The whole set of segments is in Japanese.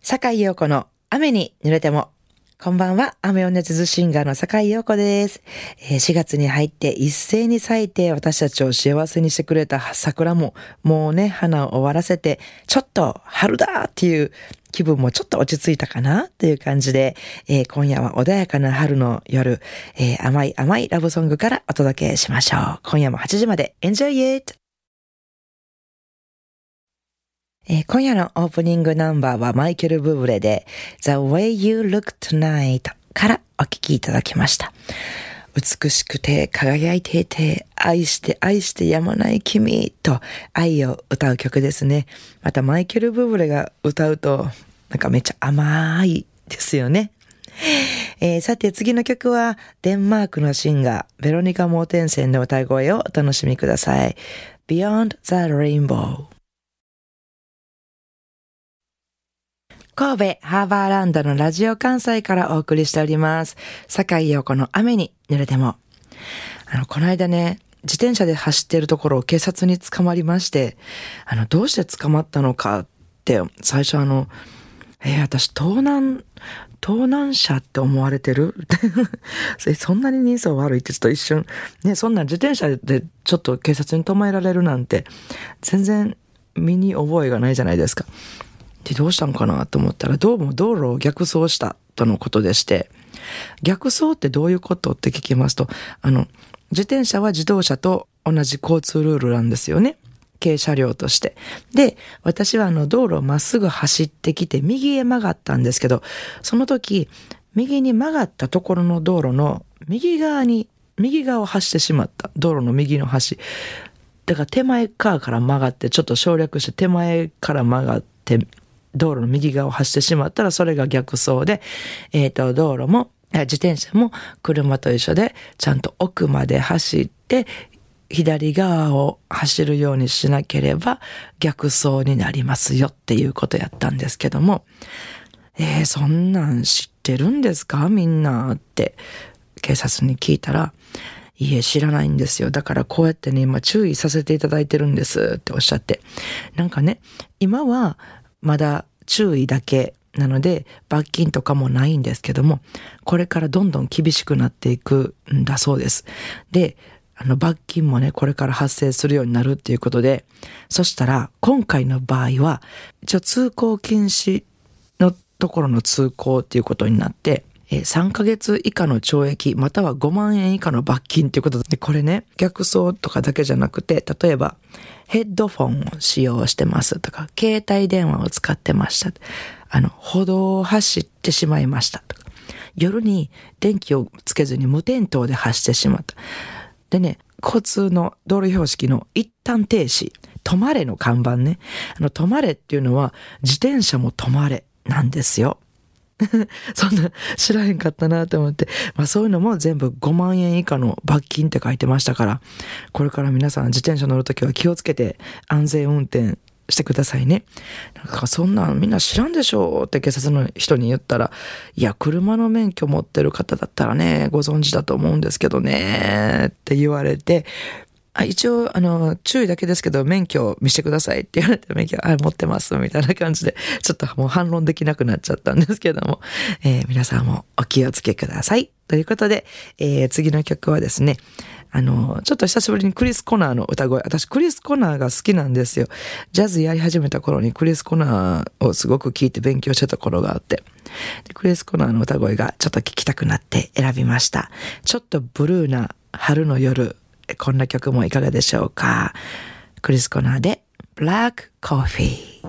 坂井陽子の雨に濡れても。こんばんは、雨を熱ずシンガーの坂井陽子です。4月に入って一斉に咲いて私たちを幸せにしてくれた桜ももうね、花を終わらせて、ちょっと春だっていう気分もちょっと落ち着いたかなっていう感じで、今夜は穏やかな春の夜、甘い甘いラブソングからお届けしましょう。今夜も8時まで Enjoy it! 今夜のオープニングナンバーはマイケル・ブーブレで The Way You Look Tonight からお聴きいただきました。美しくて輝いていて愛して愛してやまない君と愛を歌う曲ですね。またマイケル・ブーブレが歌うとなんかめっちゃ甘いですよね。さて次の曲はデンマークのシンガーベロニカ・モーテンセンの歌声をお楽しみください。 Beyond the Rainbow。神戸ハーバーランドのラジオ関西からお送りしております。坂井陽子の雨に濡れても。この間ね、自転車で走っているところを警察に捕まりまして、どうして捕まったのかって最初私盗難者って思われてるそんなに人相悪いってちょっと一瞬ね、そんな自転車でちょっと警察に止められるなんて全然身に覚えがないじゃないですか。でどうしたのかなと思ったら、どうも道路を逆走したとのことでして、逆走ってどういうことって聞きますと、自転車は自動車と同じ交通ルールなんですよね、軽車両として。で、私は道路をまっすぐ走ってきて右へ曲がったんですけど、その時右に曲がったところの道路の右側を走ってしまった。道路の右の端だから手前側から曲がって、ちょっと省略して手前から曲がって道路の右側を走ってしまったら、それが逆走で、道路も自転車も車と一緒でちゃんと奥まで走って左側を走るようにしなければ逆走になりますよっていうことやったんですけども、そんなん知ってるんですかみんなって警察に聞いたら、いえ知らないんですよ、だからこうやってね今注意させていただいてるんですっておっしゃって、なんかね今はまだ注意だけなので罰金とかもないんですけども、これからどんどん厳しくなっていくんだそうです。で、罰金もねこれから発生するようになるっていうことで、そしたら今回の場合は一応通行禁止のところの通行っていうことになって、3ヶ月以下の懲役または5万円以下の罰金ということで、これね逆走とかだけじゃなくて、例えばヘッドフォンを使用してますとか、携帯電話を使ってました、歩道を走ってしまいましたとか、夜に電気をつけずに無点灯で走ってしまった。でね、交通の道路標識の一旦停止、止まれの看板ね、止まれっていうのは自転車も止まれなんですよ。そんな知らへんかったなと思って、そういうのも全部5万円以下の罰金って書いてましたから、これから皆さん自転車乗るときは気をつけて安全運転してくださいね。なんかそんなんみんな知らんでしょうって警察の人に言ったら、いや車の免許持ってる方だったらねご存知だと思うんですけどねって言われて、一応注意だけですけど免許見せてくださいって言われて、免許持ってますみたいな感じでちょっともう反論できなくなっちゃったんですけども、皆さんもお気をつけくださいということで、次の曲はですね、ちょっと久しぶりにクリス・コナーの歌声、私クリス・コナーが好きなんですよ。ジャズやり始めた頃にクリス・コナーをすごく聴いて勉強してた頃があって、でクリス・コナーの歌声がちょっと聞きたくなって選びました。ちょっとブルーな春の夜、こんな曲もいかがでしょうか。クリス・コナーで Black Coffee。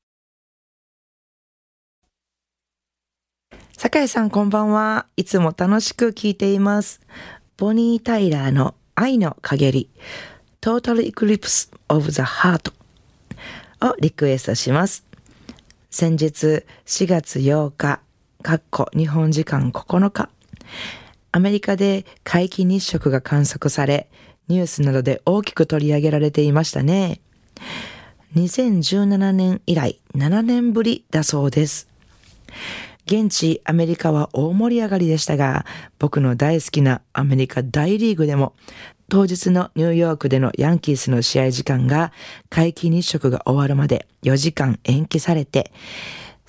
酒井さんこんばんは。いつも楽しく聞いています。ボニー・タイラーの愛の陰り Total Eclipse of the Heart をリクエストします。先日4月8日日本時間9日、アメリカで皆既日食が観測され、ニュースなどで大きく取り上げられていましたね。2017年以来7年ぶりだそうです。現地アメリカは大盛り上がりでしたが、僕の大好きなアメリカ大リーグでも当日のニューヨークでのヤンキースの試合時間が皆既日食が終わるまで4時間延期されて、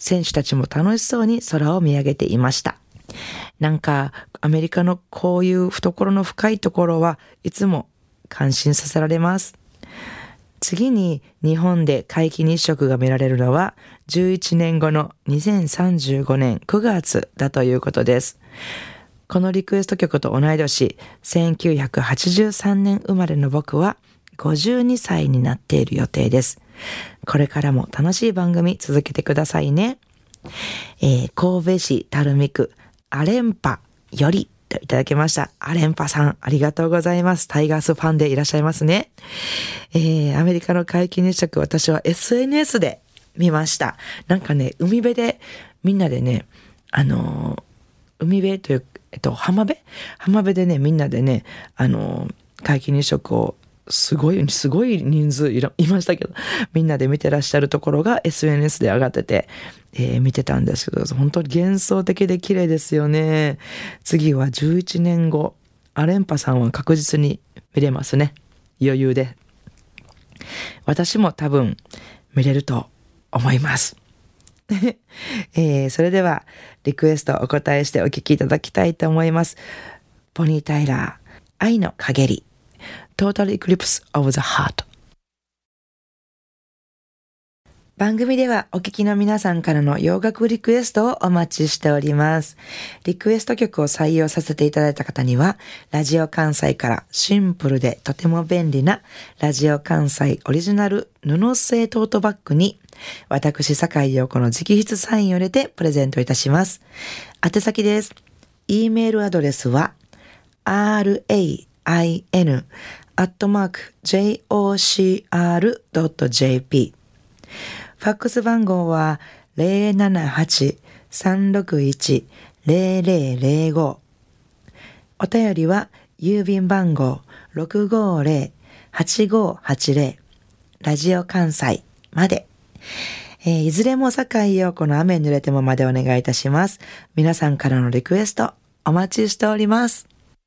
選手たちも楽しそうに空を見上げていました。なんかアメリカのこういう懐の深いところはいつも感心させられます。次に日本で皆既日食が見られるのは11年後の2035年9月だということです。このリクエスト曲と同い年、1983年生まれの僕は52歳になっている予定です。これからも楽しい番組続けてくださいね。神戸市垂水区アレンパよりといただきました。アレンパさん、ありがとうございます。タイガースファンでいらっしゃいますね。アメリカの皆既日食、私は SNS で見ました。なんかね、海辺でみんなでね、海辺という浜辺でね、みんなでね、皆既日食をすごい人数いましたけど、みんなで見てらっしゃるところが SNS で上がってて、見てたんですけど、本当に幻想的で綺麗ですよね。次は11年後、アレンパさんは確実に見れますね。余裕で。私も多分見れると思います。それではリクエストお答えしてお聞きいただきたいと思います。ポニー・タイラー、愛の陰り、Total Eclipse of the Heart。番組ではお聞きの皆さんからの洋楽リクエストをお待ちしております。リクエスト曲を採用させていただいた方には、ラジオ関西からシンプルでとても便利なラジオ関西オリジナル布製トートバッグに、私、坂井陽子の直筆サインを入れてプレゼントいたします。宛先です。e メールアドレスは rain@jocr.jp。ファックス番号は 078-361-0005。お便りは郵便番号 650-8580 ラジオ関西まで。いずれも坂井陽子の雨に濡れてもまでお願いいたします。皆さんからのリクエストお待ちしております。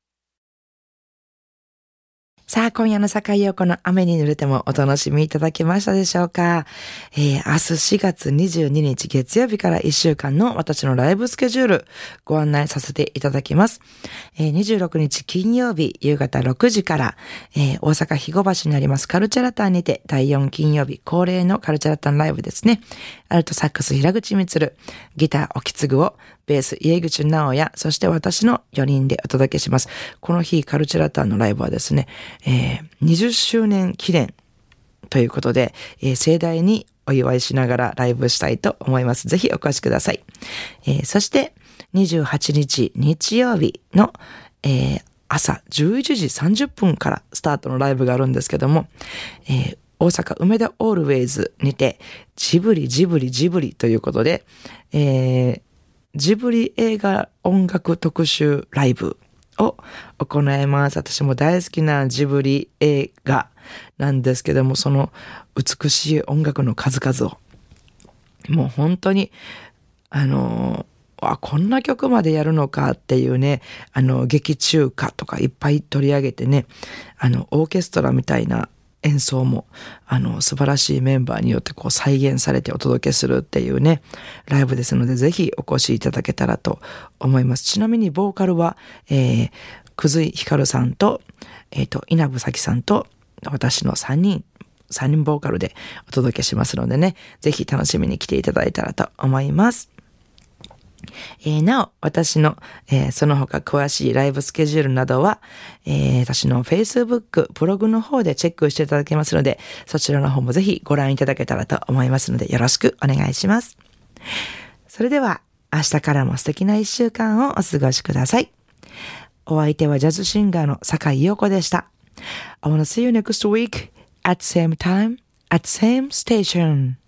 さあ、今夜の坂井陽子の雨に濡れてもお楽しみいただけましたでしょうか。明日4月22日月曜日から1週間の私のライブスケジュールご案内させていただきます。26日金曜日夕方6時から、大阪肥後橋にありますカルチャラタンにて第4金曜日恒例のカルチャラタンライブですね。アルトサックス平口光、ギター沖継を、ベース家口直也、そして私の4人でお届けします。この日カルチャラタンのライブはですね、20周年記念ということで、盛大にお祝いしながらライブしたいと思います。ぜひお越しください。そして28日日曜日の、朝11時30分からスタートのライブがあるんですけども、大阪梅田オールウェイズにてジブリということで、ジブリ映画音楽特集ライブを行います。私も大好きなジブリ映画なんですけども、その美しい音楽の数々をもう本当にこんな曲までやるのかっていうね、劇中歌とかいっぱい取り上げてね、オーケストラみたいな演奏も素晴らしいメンバーによってこう再現されてお届けするっていうねライブですので、ぜひお越しいただけたらと思います。ちなみにボーカルは、久井光さんと、稲部咲さんと私の3人ボーカルでお届けしますのでね、ぜひ楽しみに来ていただいたらと思います。なお、私の、その他詳しいライブスケジュールなどは、私の Facebook、ブログの方でチェックしていただけますので、そちらの方もぜひご覧いただけたらと思いますので、よろしくお願いします。それでは、明日からも素敵な1週間をお過ごしください。お相手はジャズシンガーの坂井陽子でした。I wanna see you next week at same time, at same station.